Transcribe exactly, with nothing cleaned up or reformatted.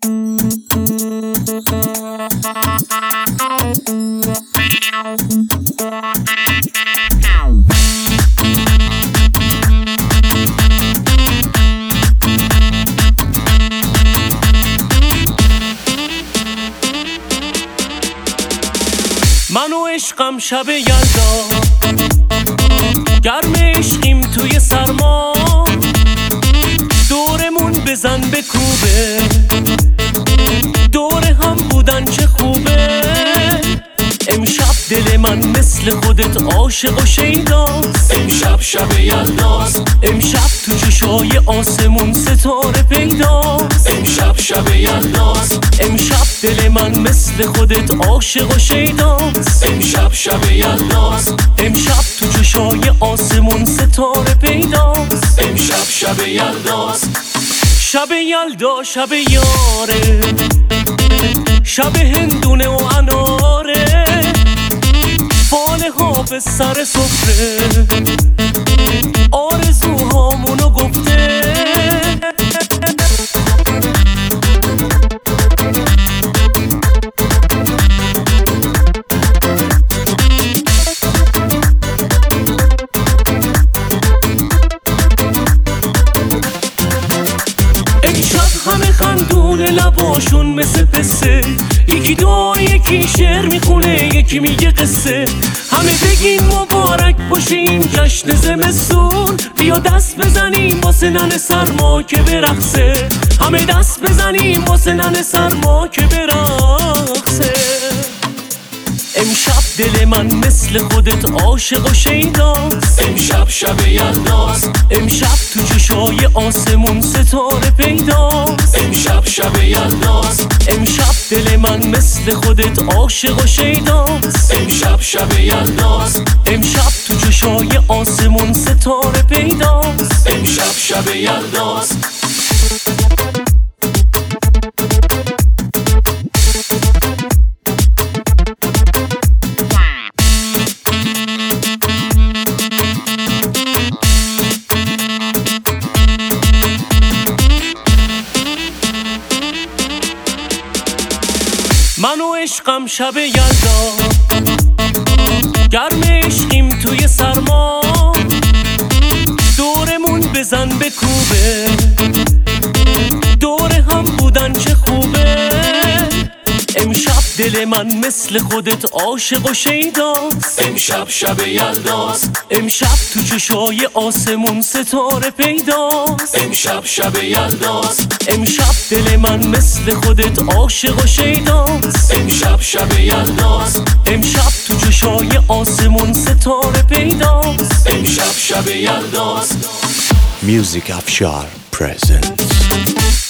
من و عشقم شب یلدا، گرم عشقیم توی سرما، دورمون بزن به کوبه، دور هم بودن چه خوبه. امشب دل من مثل خودت عاشق و شیداست، امشب شب یلداست، امشب تو چشای آسمون ستاره پیداست، امشب شب یلداست، امشب دل من مثل خودت عاشق و شیداست، امشب شب یلداست، امشب تو چشای آسمون ستاره پیداست، امشب شب یلداست. شب یلدا شب یاره، شب هندونه و اناره، فاله ها به سر سفره، آرزوهامونو گفته. همه خندون لباشون مثل پسه، یکی دعا یکی شعر میخونه یکی میگه قصه. همه بگین مبارک باشه این جشن زمستون، بیا دست بزنیم واسه ننه سرما که برقصه، همه دست بزنیم واسه ننه سرما که برقصه. امشب دل من مثل خودت عاشق و شیداست، امشب شب یلداست، امشب تو چشای آسمون ستاره پیداست، امشب شب یلداست، امشب دل من مثل خودت عاشق و شیداست، امشب شب یلداست، امشب تو چشای آسمون ستاره پیداست، امشب شب یلداست. من و عشقم شب یلدا، گرم عشقیم توی سرما، دورمون بزن به کوبه، دور هم بودن چه خوبه. امشب دل من مثل خودت عاشق و شیداست، امشب شب یلداست، امشب تو چشای آسمون ستاره پیداست، امشب شب یلداست، امشب دل من مثل خودت عاشق و شیداست، امشب شب یلداست، امشب تو چشای آسمون ستاره پیداست، امشب شب یلداست. Music Afshar presents